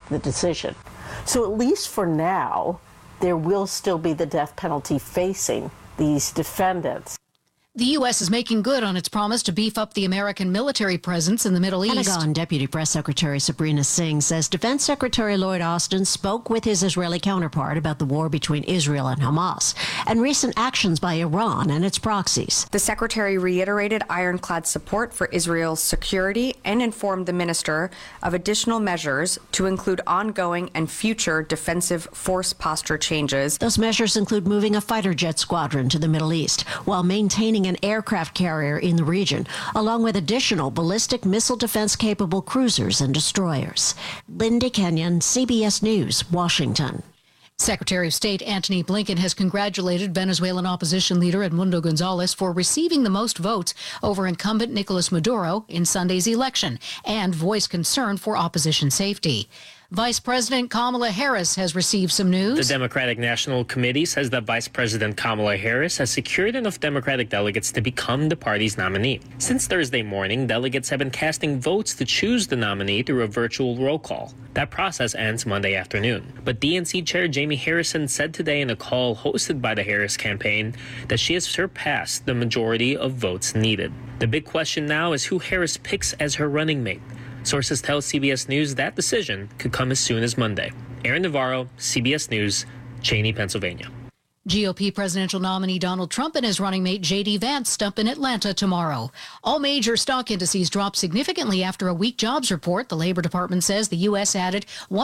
the decision. So at least for now, there will still be the death penalty facing these defendants. The U.S. is making good on its promise to beef up the American military presence in the Middle East. Pentagon Deputy Press Secretary Sabrina Singh says Defense Secretary Lloyd Austin spoke with his Israeli counterpart about the war between Israel and Hamas and recent actions by Iran and its proxies. The secretary reiterated ironclad support for Israel's security and informed the minister of additional measures to include ongoing and future defensive force posture changes. Those measures include moving a fighter jet squadron to the Middle East while maintaining an aircraft carrier in the region, along with additional ballistic missile defense-capable cruisers and destroyers. Linda Kenyon, CBS News, Washington. Secretary of State Antony Blinken has congratulated Venezuelan opposition leader Edmundo Gonzalez for receiving the most votes over incumbent Nicolas Maduro in Sunday's election and voiced concern for opposition safety. Vice President Kamala Harris has received some news. The Democratic National Committee says that Vice President Kamala Harris has secured enough Democratic delegates to become the party's nominee. Since Thursday morning, delegates have been casting votes to choose the nominee through a virtual roll call. That process ends Monday afternoon. But DNC Chair Jamie Harrison said today in a call hosted by the Harris campaign that she has surpassed the majority of votes needed. The big question now is who Harris picks as her running mate. Sources tell CBS News that decision could come as soon as Monday. Aaron Navarro, CBS News, Cheney, Pennsylvania. GOP presidential nominee Donald Trump and his running mate J.D. Vance stump in Atlanta tomorrow. All major stock indices dropped significantly after a weak jobs report. The Labor Department says the U.S. added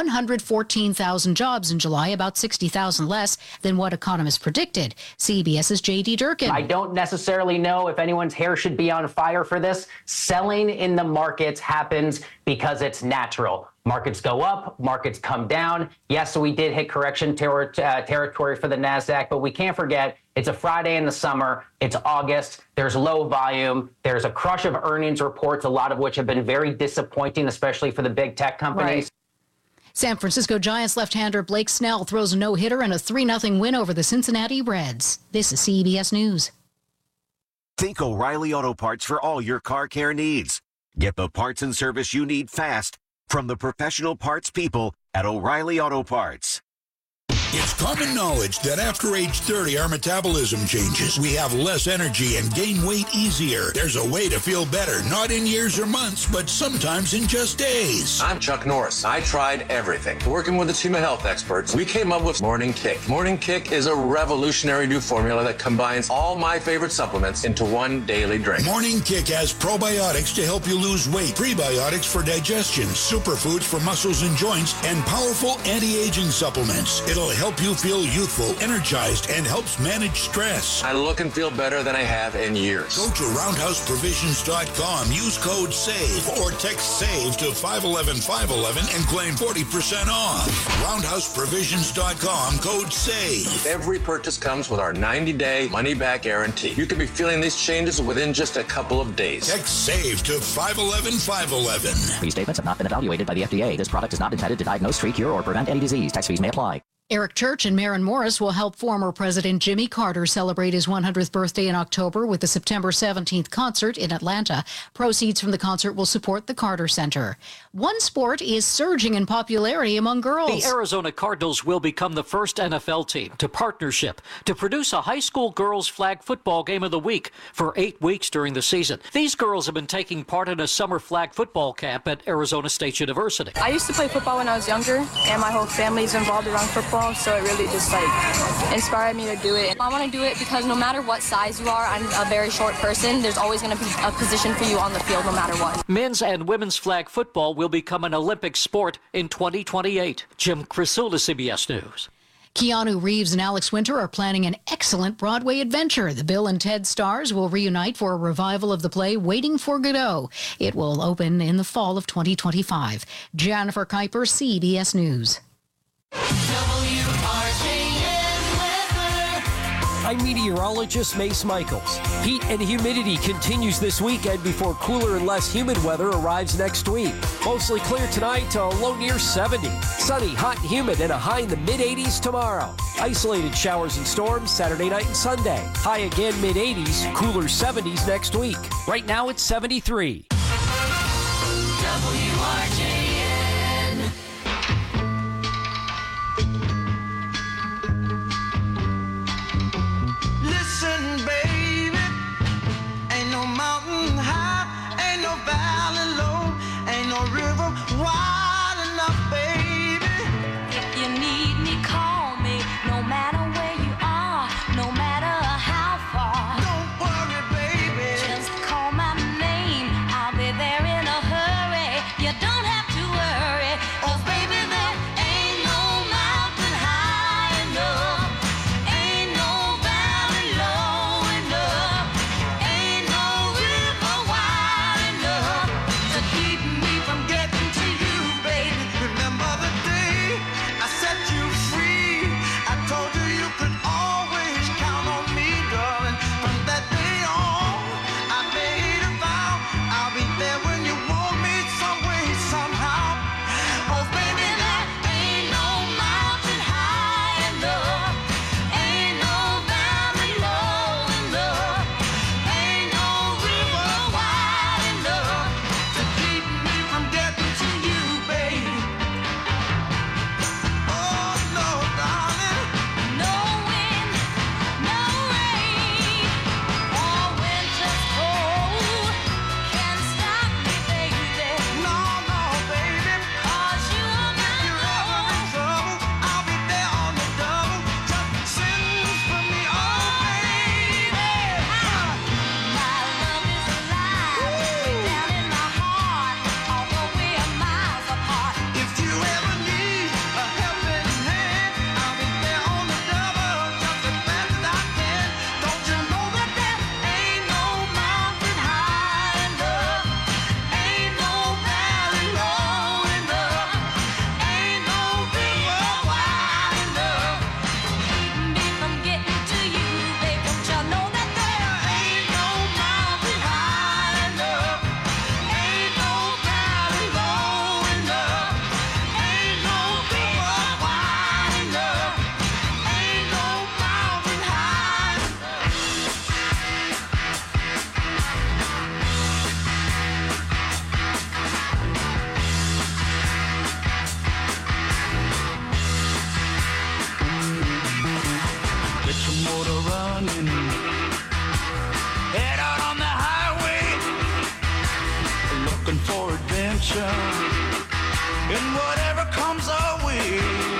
114,000 jobs in July, about 60,000 less than what economists predicted. CBS's J.D. Durkin. I don't necessarily know if anyone's hair should be on fire for this. Selling in the markets happens because it's natural. Markets go up, markets come down. Yes, we did hit correction territory for the NASDAQ, but we can't forget it's a Friday in the summer. It's August. There's low volume. There's a crush of earnings reports, a lot of which have been very disappointing, especially for the big tech companies. Right. San Francisco Giants left-hander Blake Snell throws a no-hitter and a 3-0 win over the Cincinnati Reds. This is CBS News. Think O'Reilly Auto Parts for all your car care needs. Get the parts and service you need fast from the professional parts people at O'Reilly Auto Parts. It's common knowledge that after age 30, our metabolism changes. We have less energy and gain weight easier. There's a way to feel better, not in years or months, but sometimes in just days. I'm Chuck Norris. I tried everything. Working with a team of health experts, we came up with Morning Kick. Morning Kick is a revolutionary new formula that combines all my favorite supplements into one daily drink. Morning Kick has probiotics to help you lose weight, prebiotics for digestion, superfoods for muscles and joints, and powerful anti-aging supplements. It'll help you feel youthful, energized, and helps manage stress. I look and feel better than I have in years. Go to roundhouseprovisions.com, use code SAVE, or text SAVE to 511-511 and claim 40% off. Roundhouseprovisions.com, code SAVE. Every purchase comes with our 90-day money-back guarantee. You could be feeling these changes within just a couple of days. Text SAVE to 511-511. These statements have not been evaluated by the FDA. This product is not intended to diagnose, treat, cure, or prevent any disease. Tax fees may apply. Eric Church and Maren Morris will help former President Jimmy Carter celebrate his 100th birthday in October with the September 17th concert in Atlanta. Proceeds from the concert will support the Carter Center. One sport is surging in popularity among girls. The Arizona Cardinals will become the first NFL team to partnership to produce a high school girls flag football game of the week for 8 weeks during the season. These girls have been taking part in a summer flag football camp at Arizona State University. I used to play football when I was younger, and my whole family's involved around football. So it really just inspired me to do it. I want to do it because no matter what size you are, I'm a very short person. There's always going to be a position for you on the field no matter what. Men's and women's flag football will become an Olympic sport in 2028. Jim Crisula, CBS News. Keanu Reeves and Alex Winter are planning an excellent Broadway adventure. The Bill and Ted stars will reunite for a revival of the play Waiting for Godot. It will open in the fall of 2025. Jennifer Kuiper, CBS News. I'm meteorologist Mace Michaels. Heat and humidity continues this weekend before cooler and less humid weather arrives next week. Mostly clear tonight to a low near 70. Sunny, hot and humid and a high in the mid-80s tomorrow. Isolated showers and storms Saturday night and Sunday. High again mid-80s, cooler 70s next week. Right now it's 73. WRJN. adventure in whatever comes our way.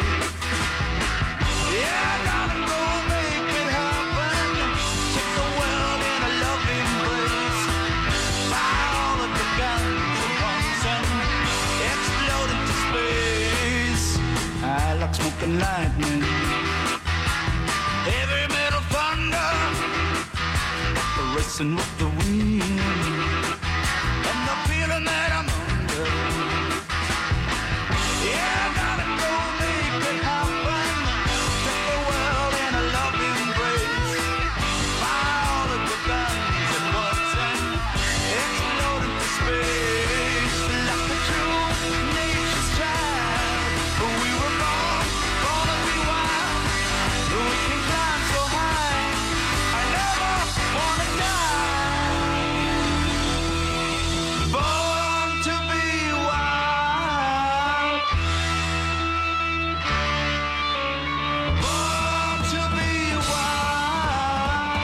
Yeah, I gotta go make it happen. Take the world in a loving embrace. Fire all of the guns at once and explode into space. I like smoke and lightning, heavy metal thunder, racing with the wind, and the feeling that I'm under. Yeah, I gotta go make it happen. Take the world in a loving embrace. Fire all of the guns at once and explode into space. Like a true nature's child, we were born to be wild. We can climb so high, I never wanna die. Born to be wild. Born to be wild.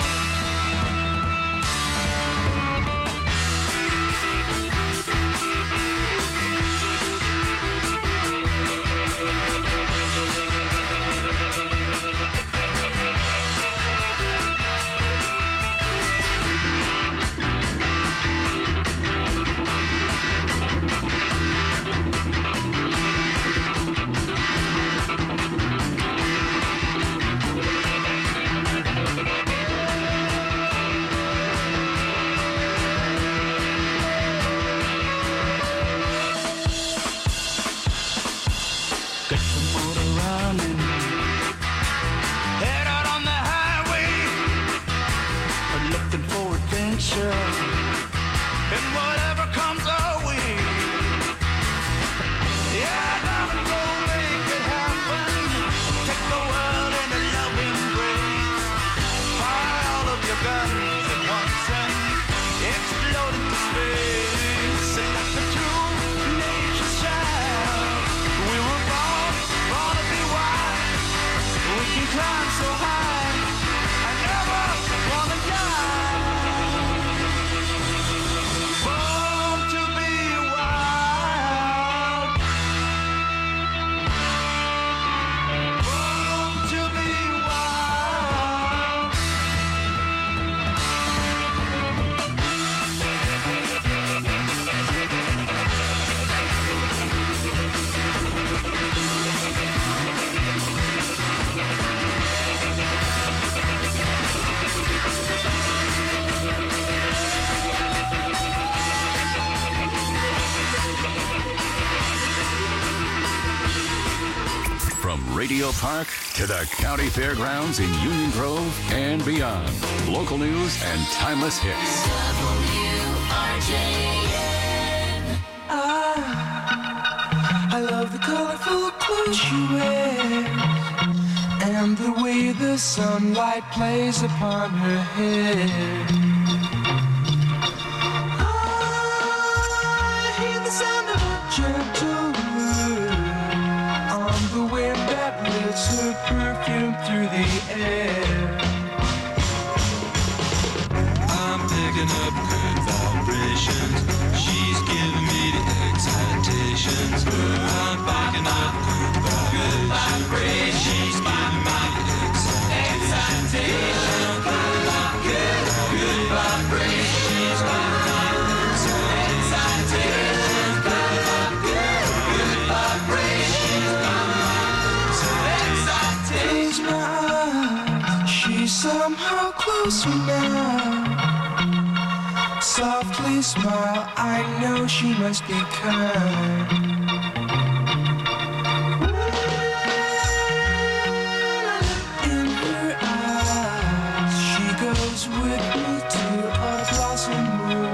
Get the motor running, head out on the highway, looking for adventure, and whatever comes our way. Yeah, I gotta go make it happen. Take the world in a loving embrace. Fire all of your guns at once and explode into space. And like the true nature's child, we were born to be wild. We can climb so high, I never wanna die. Born to be wild. Born to be wild. From Radio Park to the County Fairgrounds in Union Grove and beyond. Local news and timeless hits. I love the colorful clothes she wears and the way the sunlight plays upon her hair. I hear the sound of a gentle word on the wind that lifts her perfume through the air. I'm picking up good vibrations. She's giving me the excitations. I'm picking up good vibrations. She's giving me the excitations. Good vibrations. She's giving me the excitations. Good vibrations. Close my eyes. She's somehow closer now. Softly smile, I know she must be kind. In her eyes, she goes with me to a blossom room.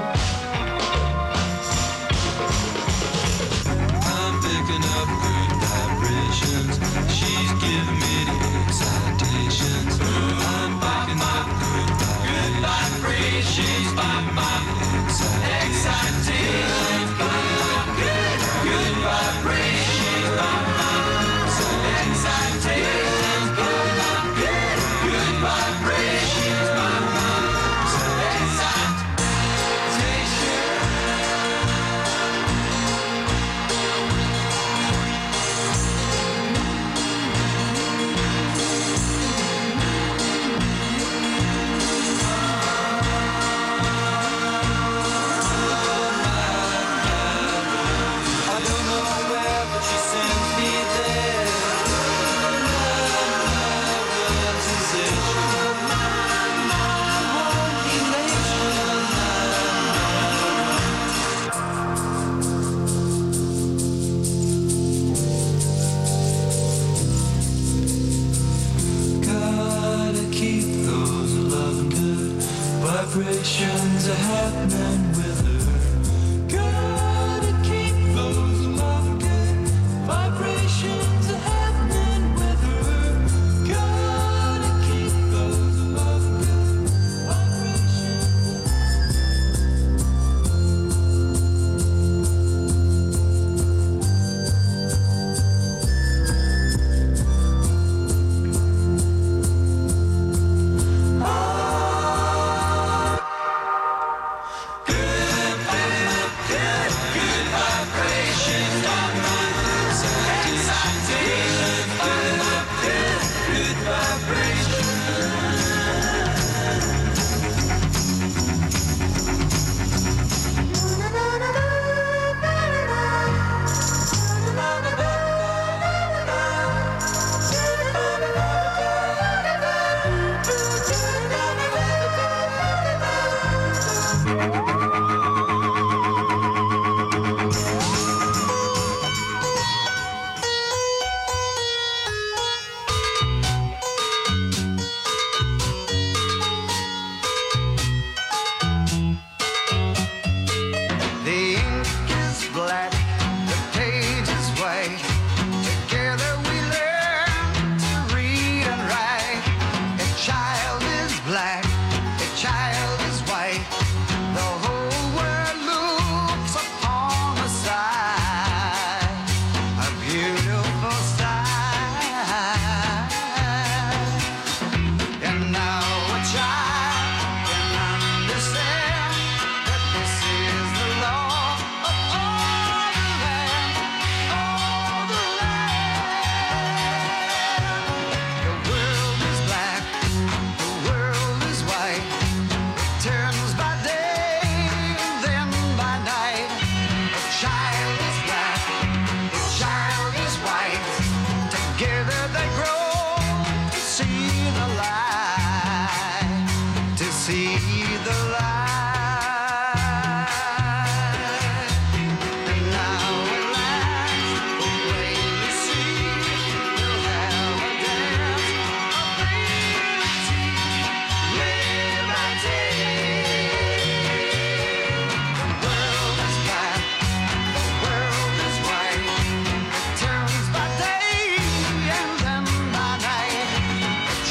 I'm picking up good vibrations. She's giving me the excitations. I'm picking up good vibrations. She's giving me excitations. Good Together they grow to see the light, to see the light. And now at last, away to sea, we'll have a dance of liberty, liberty. The world is black, the world is white, it turns by day and then by night.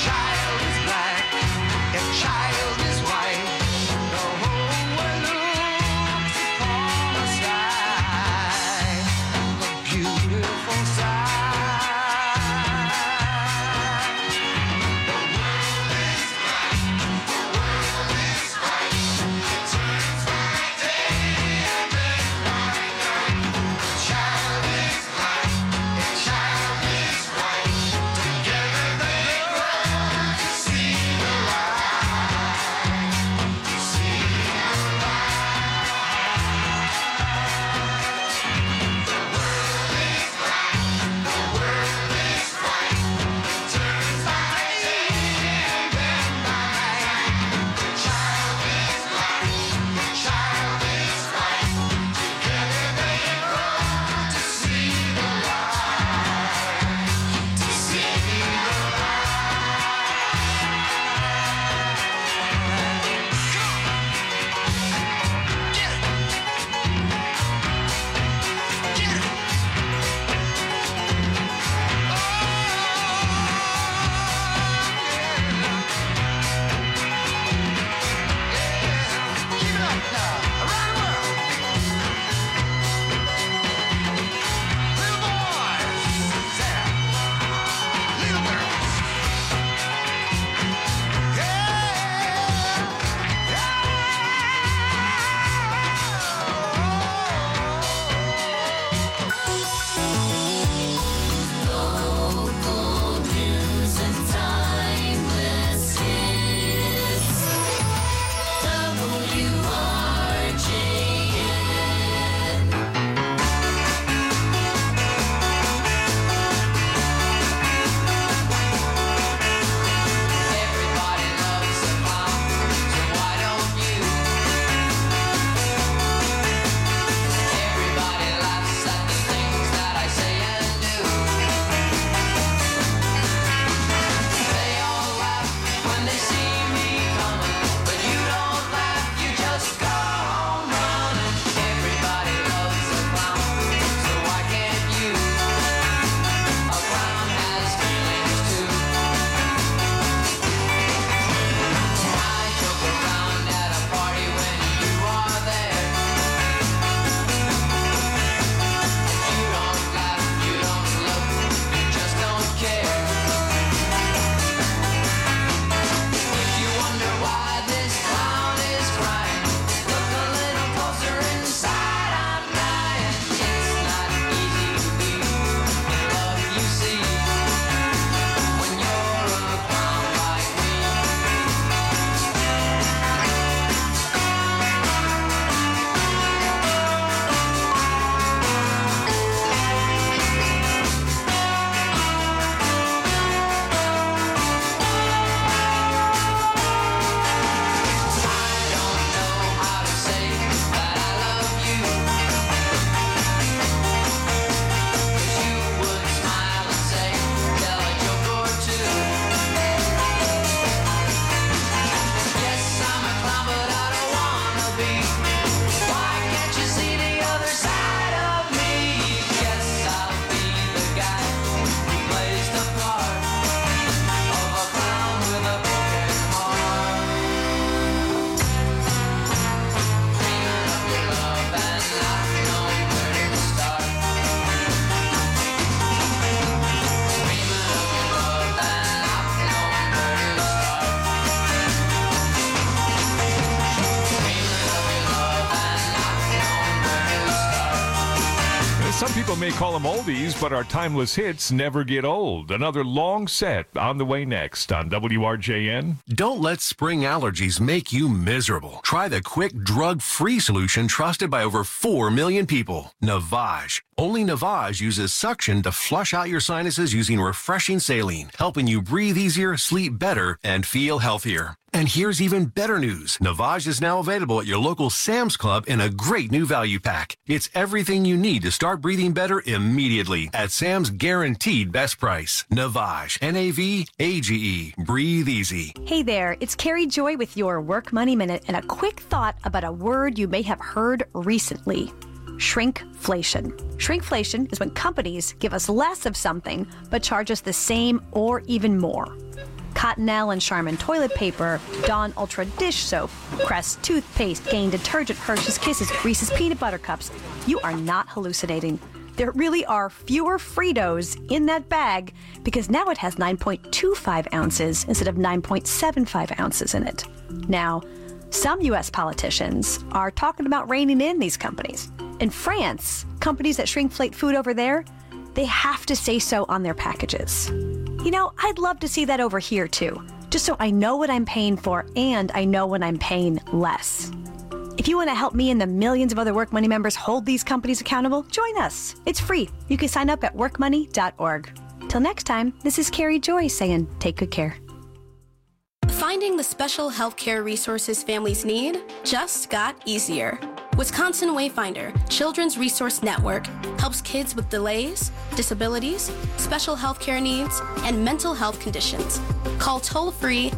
People may call them oldies, but our timeless hits never get old. Another long set on the way next on WRJN. Don't let spring allergies make you miserable. Try the quick, drug-free solution trusted by over 4 million people. Navage. Only Navage uses suction to flush out your sinuses using refreshing saline, helping you breathe easier, sleep better, and feel healthier. And here's even better news. Navage is now available at your local Sam's Club in a great new value pack. It's everything you need to start breathing better immediately at Sam's guaranteed best price. Navage. N-A-V-A-G-E. Breathe easy. Hey there, it's Carrie Joy with your Work Money Minute and a quick thought about a word you may have heard recently. Shrinkflation. Shrinkflation is when companies give us less of something but charge us the same or even more. Cottonelle and Charmin toilet paper, Dawn Ultra dish soap, Crest toothpaste, Gain detergent, Hershey's Kisses, Reese's peanut butter cups. You are not hallucinating. There really are fewer Fritos in that bag because now it has 9.25 ounces instead of 9.75 ounces in it. Now, some U.S. politicians are talking about reining in these companies. In France, companies that shrinkflate food over there, they have to say so on their packages. You know, I'd love to see that over here too, just so I know what I'm paying for and I know when I'm paying less. If you want to help me and the millions of other Work Money members hold these companies accountable, join us. It's free. You can sign up at workmoney.org. Till next time, this is Carrie Joy saying, take good care. Finding the special healthcare resources families need just got easier. Wisconsin Wayfinder Children's Resource Network helps kids with delays, disabilities, special healthcare needs, and mental health conditions. Call toll-free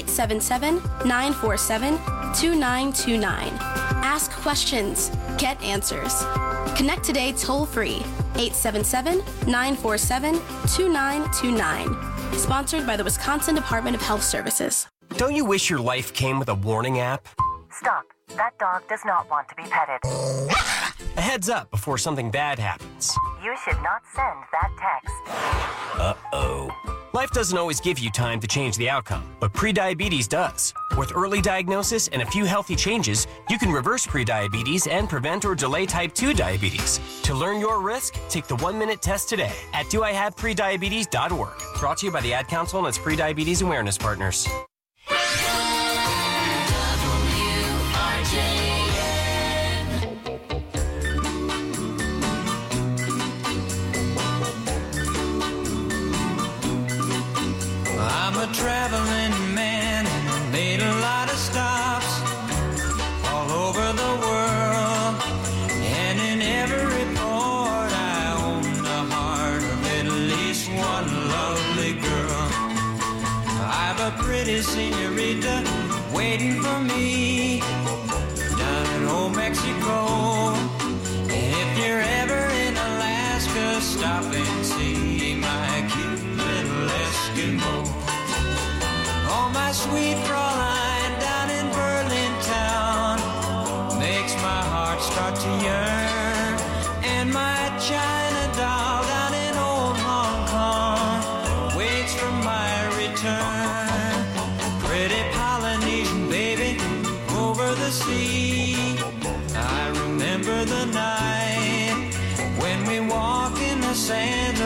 877-947-2929. Ask questions. Get answers. Connect today toll-free 877-947-2929. Sponsored by the Wisconsin Department of Health Services. Don't you wish your life came with a warning app? Stop. That dog does not want to be petted. A heads up before something bad happens. You should not send that text. Uh-oh. Life doesn't always give you time to change the outcome, but prediabetes does. With early diagnosis and a few healthy changes, you can reverse prediabetes and prevent or delay type 2 diabetes. To learn your risk, take the 1-minute test today at doihaveprediabetes.org. Brought to you by the Ad Council and its prediabetes awareness partners. I'm a traveling man, made a lot of stops all over the world, and in every port I own the heart of at least one lovely girl. I've a pretty senorita waiting for me down in old Mexico, and if you're ever in Alaska, stop and see my cute little Eskimo. Oh, my sweet Fraulein down in Berlin town makes my heart start to yearn. And my China doll down in old Hong Kong waits for my return. Pretty Polynesian baby over the sea, I remember the night when we walked in the sands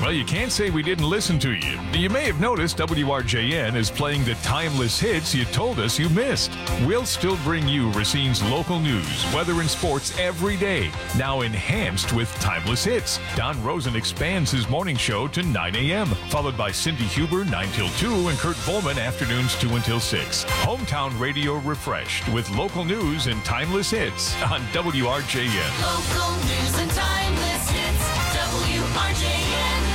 Well, you can't say we didn't listen to you. You may have noticed WRJN is playing the timeless hits you told us you missed. We'll still bring you Racine's local news, weather, and sports every day, now enhanced with timeless hits. Don Rosen expands his morning show to 9 a.m., followed by Cindy Huber 9 till 2 and Kurt Volman afternoons 2 until 6. Hometown radio refreshed with local news and timeless hits on WRJN. Local news and timeless hits. WRJN.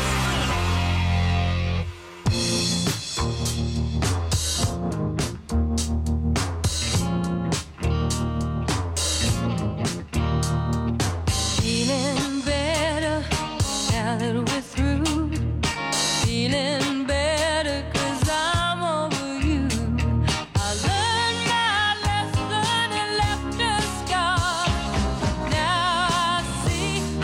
Feeling better now that we're through. Feeling better 'cause I'm over you. I learned my lesson and left a scar. Now I see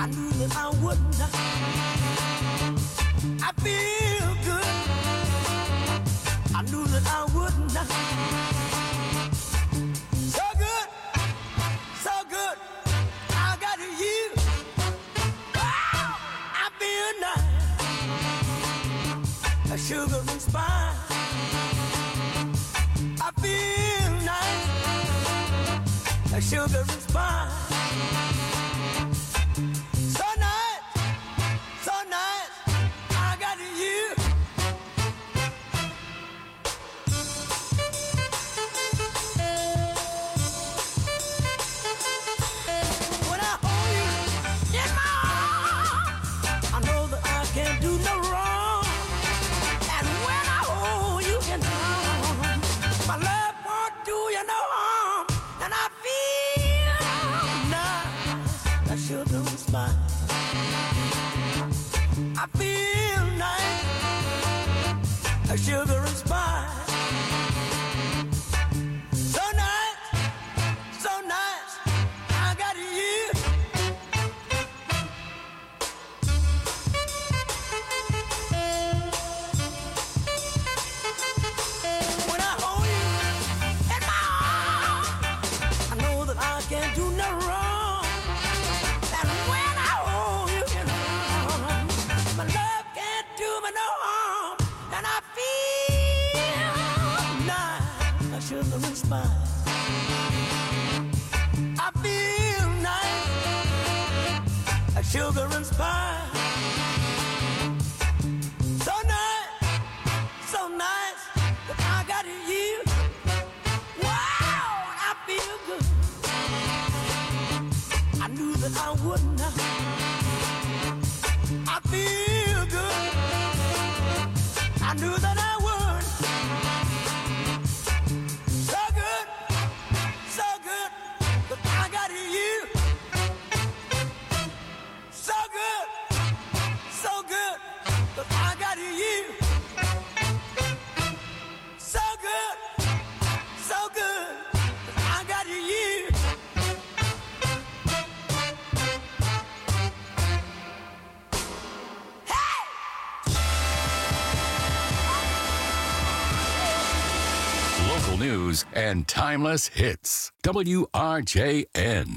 I knew that I would not. I feel good. I knew that I would not. So good, so good. I got you. Wow, I feel nice. A sugar and spice. I feel nice. A sugar and spice. So nice, so nice. I got you. When I hold you in my arms, I know that I can't do no wrong. And when I hold you in my arms, my love won't do you no harm. And I feel nice, that sugar and spice. I feel nice, that sugar and spice. So nice, so nice, I got you. When I hold you in my arms, I know that I can't do no wrong. And when I hold you in my arms, my love can't do me no harm. And I feel nice, like sugar and spice. I feel nice, like sugar and spice. So nice, so nice, that I got you. Wow, I feel good. I knew that I would not. I feel good. I knew that I would. So good, that I got you. So good, that I got you. So good, that I got you. Local news and timeless hits. WRJN.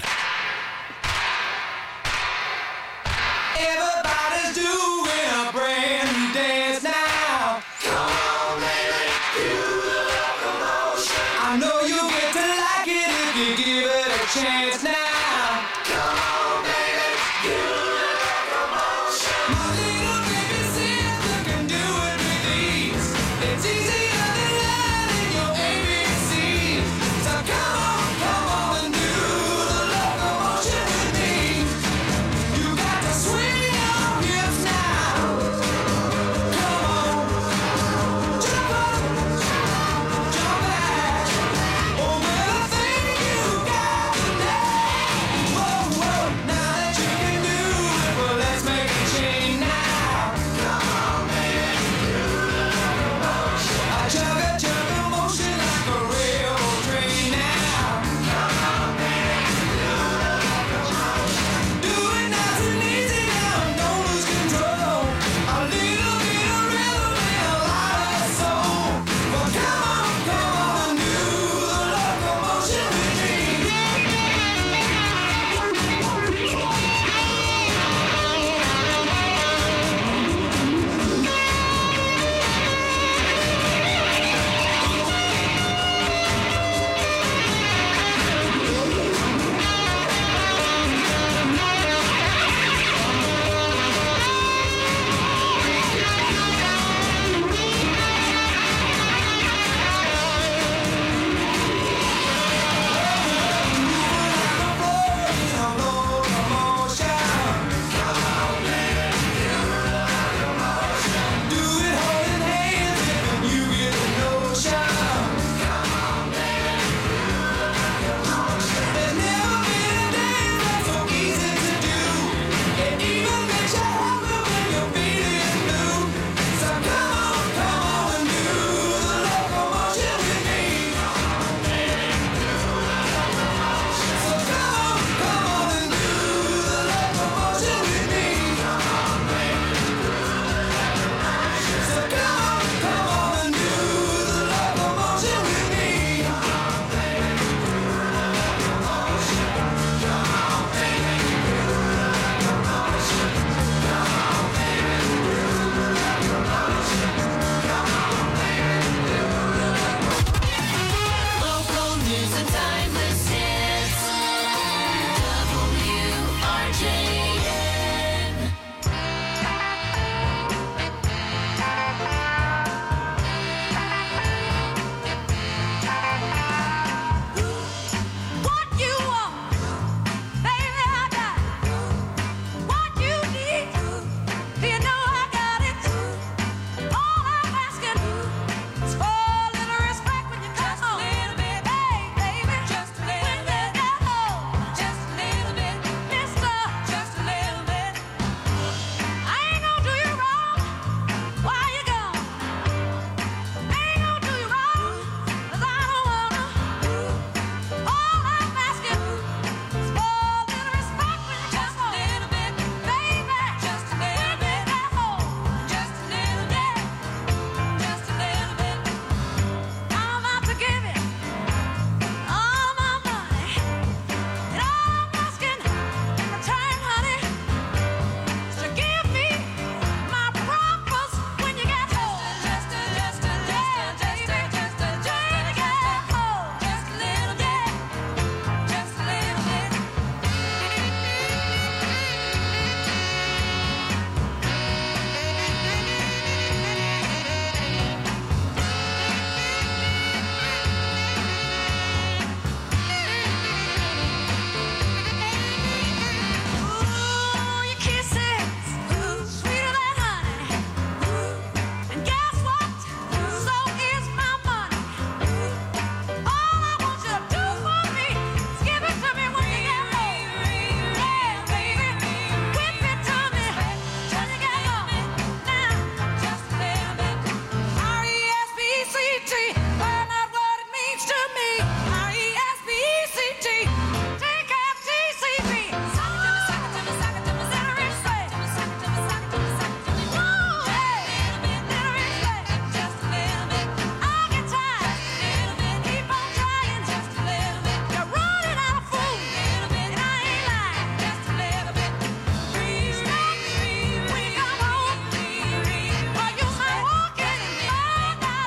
Everybody's doing a brand new dance now. Come on, baby, do the locomotion. I know you'll get to like it if you give it a chance now. Come on, baby, do the locomotion. My little baby sister can do it with ease. It's easier than learning your ABCs. So come on and do the locomotion.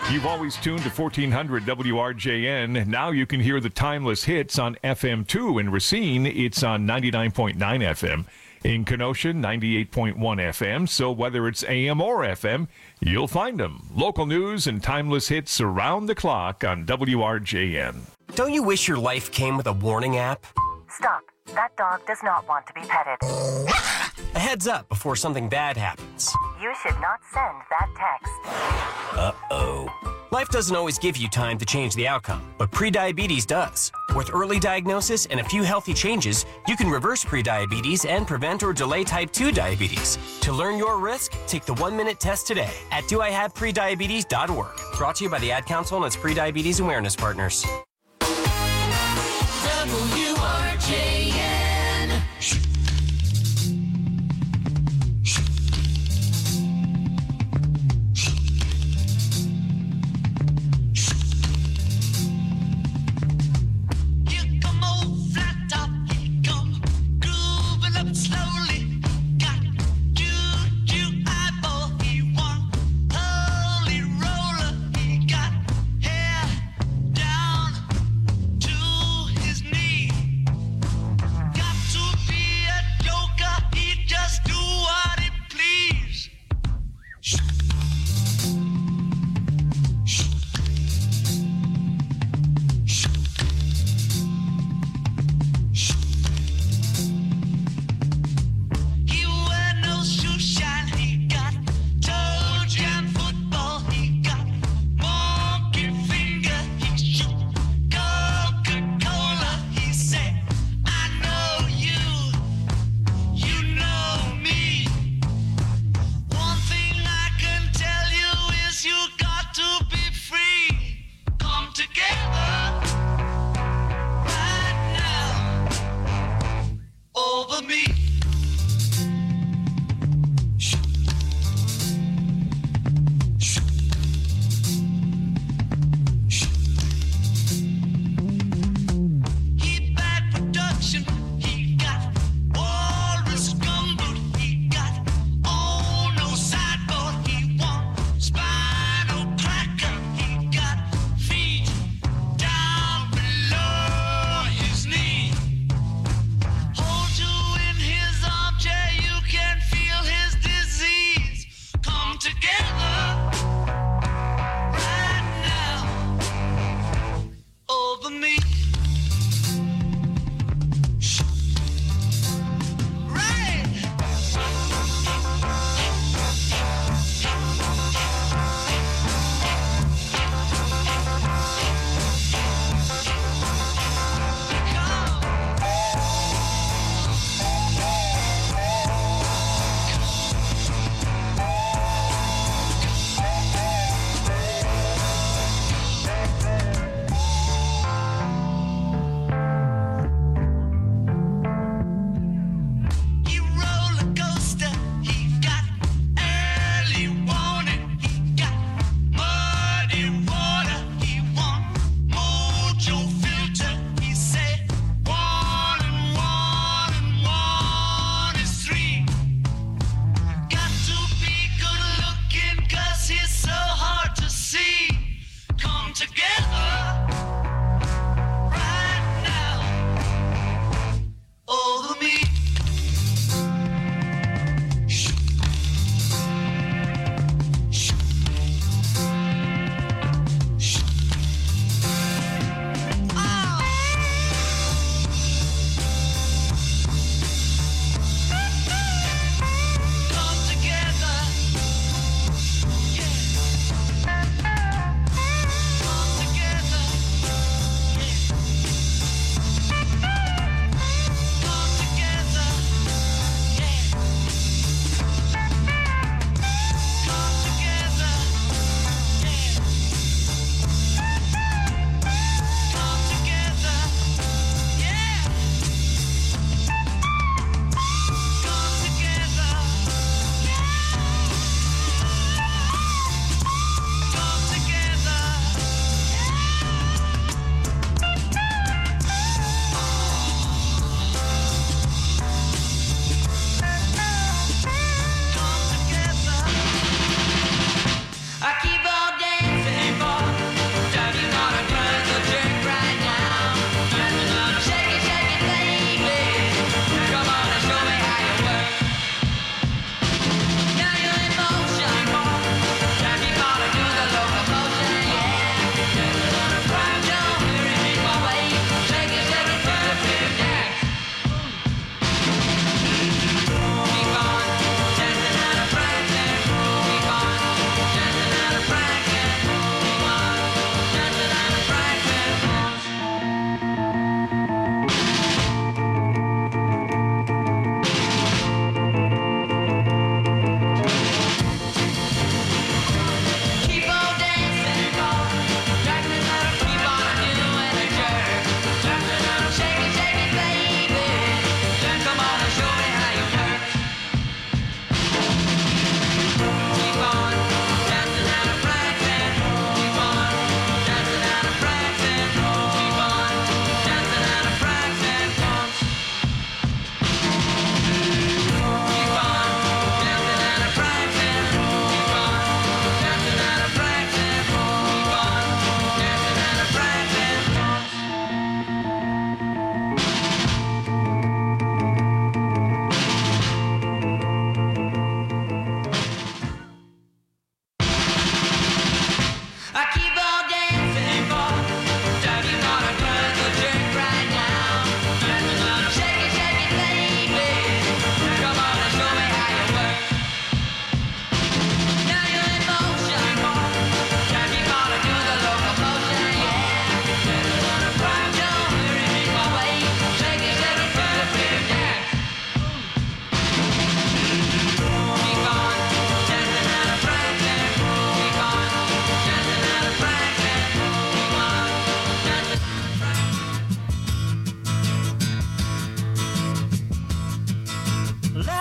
You've always tuned to 1400 WRJN. Now you can hear the timeless hits on FM2. In Racine, it's on 99.9 FM. In Kenosha, 98.1 FM. So whether it's AM or FM, you'll find them. Local news and timeless hits around the clock on WRJN. Don't you wish your life came with a warning app? Stop. That dog does not want to be petted. A heads up before something bad happens. You should not send that text. Uh-oh. Life doesn't always give you time to change the outcome, but prediabetes does. With early diagnosis and a few healthy changes, you can reverse prediabetes and prevent or delay type 2 diabetes. To learn your risk, take the 1-minute test today at doihaveprediabetes.org. Brought to you by the Ad Council and its prediabetes awareness partners. WRJN.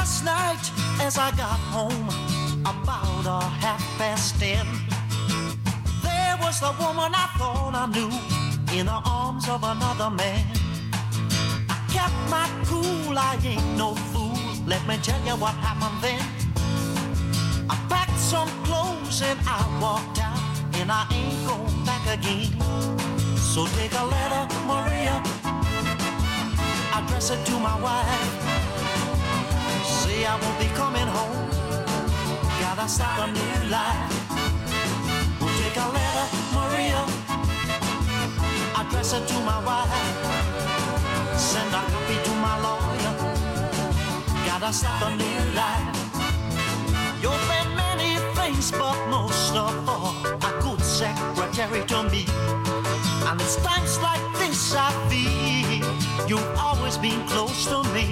Last night as I got home about 10:30, there was the woman I thought I knew in the arms of another man. I kept my cool, I ain't no fool. Let me tell you what happened then. I packed some clothes and I walked out, and I ain't going back again. So take a letter, Maria, address it to my wife. Say I won't be coming home, gotta start a new life. We'll take a letter, Maria, address it to my wife. Send a copy to my lawyer, gotta start a new life. You've been many things, but most of all, a good secretary to me. And it's times like this I feel you've always been close to me.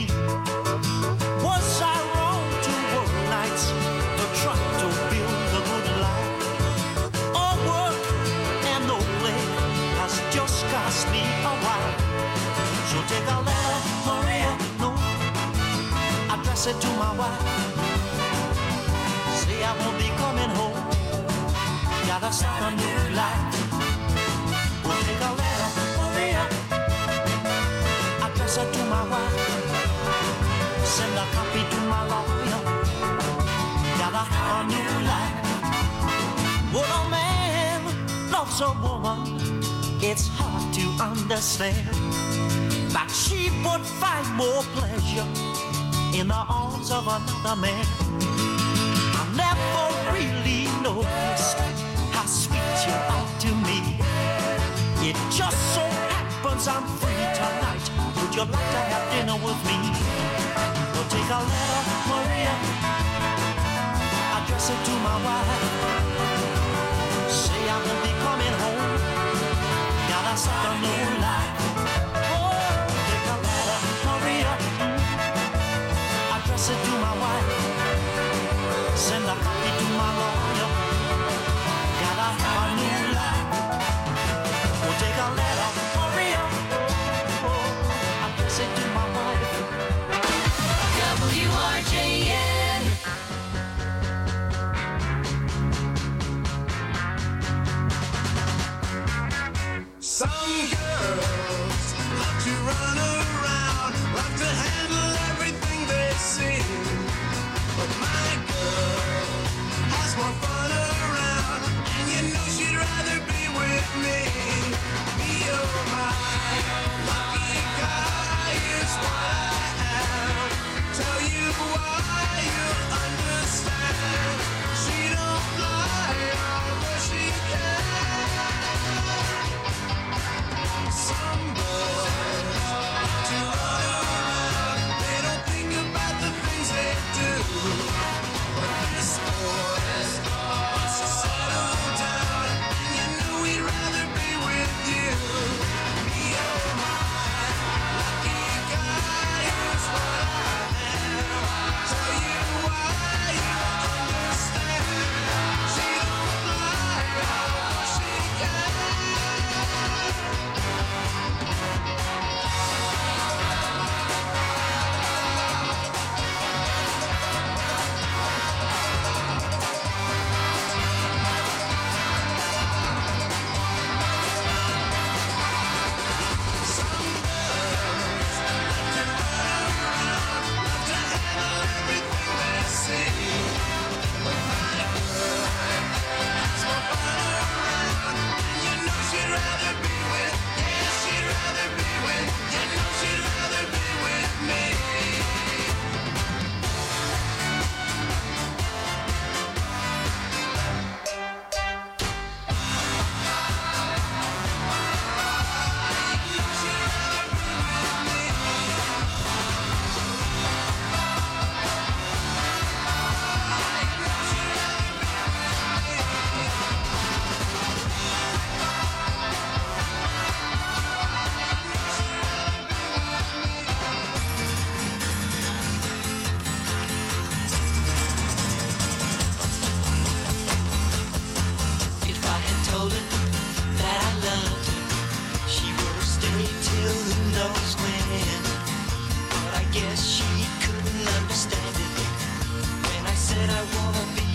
Was I wrong to work nights to try to build a good life? All work and no play has just cost me a while. So take a letter, Maria, no, address it to my wife. Say I won't be coming home, gotta start a new life. We'll take a letter, Maria, address it to my wife. Send a copy to my lawyer, gotta have a new life. When a man loves a woman, it's hard to understand that she would find more pleasure in the arms of another man. I never really noticed how sweet you are to me. It just so happens I'm free tonight. Would you like to have dinner with me? Well, take a letter, Maria, address it to my wife. Say I won't be coming home, gotta start a new life. Oh, take a letter, Maria, address it to my wife. Send a copy to my lawyer, gotta have a new life. We'll take a letter, Maria, address it to my wife. WRJN. Some girls love to run around, love to handle everything they see. But my girl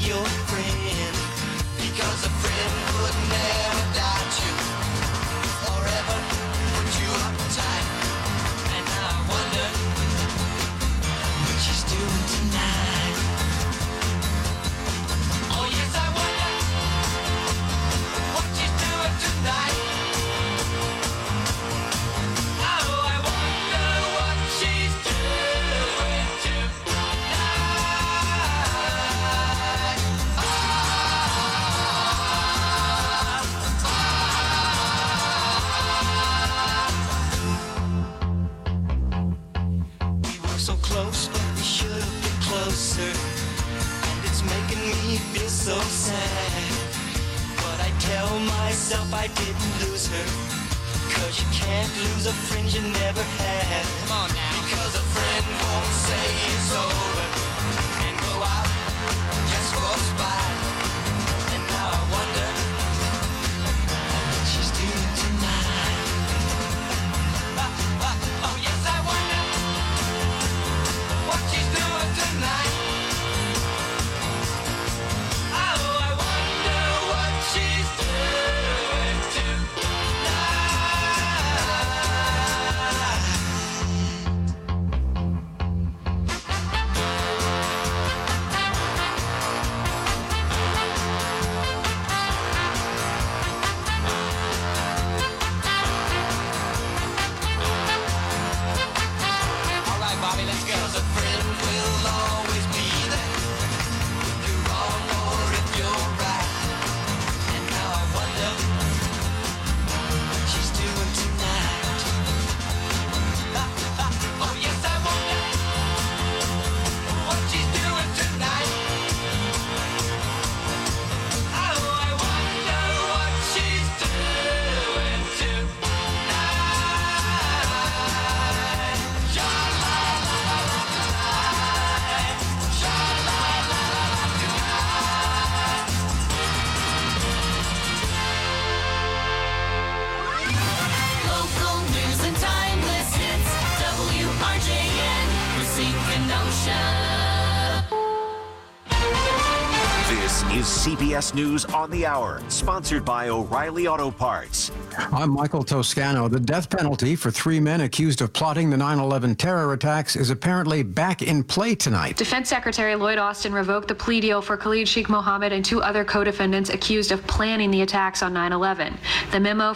your friend, because a friend would never doubt you or ever put you uptight. And now I wonder what she's doing tonight. Oh yes, I wonder what she's doing tonight. So sad, but I tell myself I didn't lose her, 'cause you can't lose a friend you never had. Come on now. Because a friend won't say it's over and go out just for a spite. And now I wonder what she's doing tonight. Oh yes, I wonder what she's doing tonight. CBS News on the Hour, sponsored by O'Reilly Auto Parts. I'm Michael Toscano. The death penalty for 3 men accused of plotting the 9/11 terror attacks is apparently back in play tonight. Defense Secretary Lloyd Austin revoked the plea deal for Khalid Sheikh Mohammed and 2 other co-defendants accused of planning the attacks on 9/11. The memo